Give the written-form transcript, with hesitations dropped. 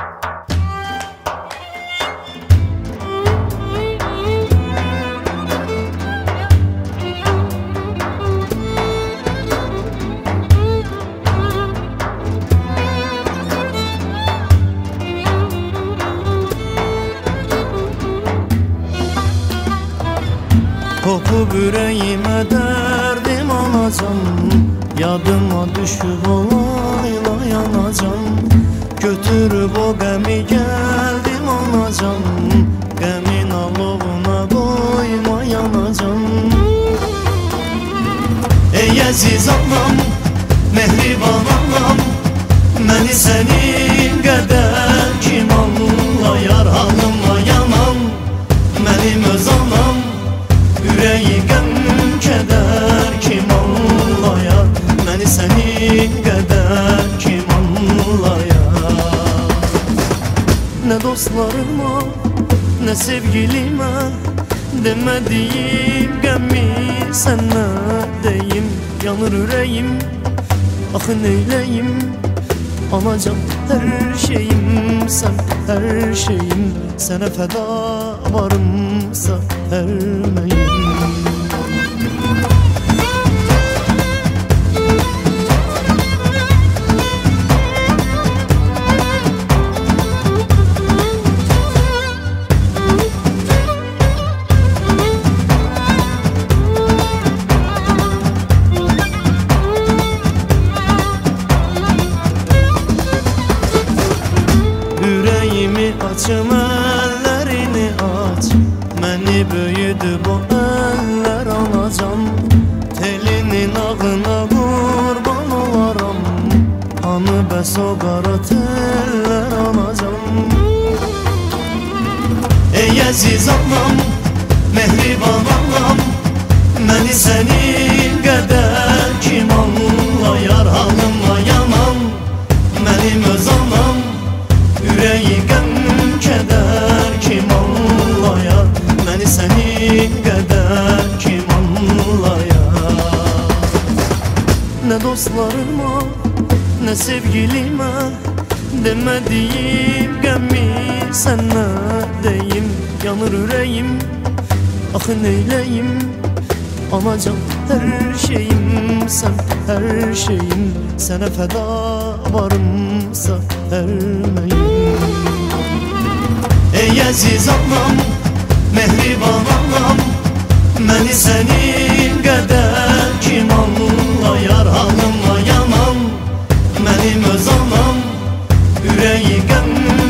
Kopup yüreğime derdim alacağım, yadıma düşüp olayla yanacağım. Götürüp o gemi geldim alacağım, gemin alovuna doyma yanacağım. Ey aziz anam, mehriban anam, beni senin kadar kim anlayar, halimla yanan benim öz anam. Yüreği gəm kədər kim anlayar, məni sənin qədər kim anlayar. Nə dostlarıma, nə sevgilimə demədiyim qəmi sənə deyim. Yanır ürəyim, axı neyləyim, alacam hər şeyim, sən hər şeyim. Sənə fəda varımsa hər məyim. Açım ellerini aç, beni büyüdü bu eller alacağım. Telinin ağına kurban olaram, hanı bəs o qara teller alacağım. Ey aziz anam, mehriban anam, beni senin kadar kim anlayar, halimla yanan benim öz anam. Yüreği gəm kədər kim anlayar, məni sənin qədər kim anlayar. Nə dostlarıma, nə sevgilimə demədiyim qəmi sənə deyim. Yanır ürəyim, axı neyləyim, alacam hər şeyim, sən hər şeyim. Sənə fəda varımsa hər məyim. Ey aziz anam, mehriban anam, beni senin kadar kim anlayar, halimla yanan benim öz anam. Yüreği gəm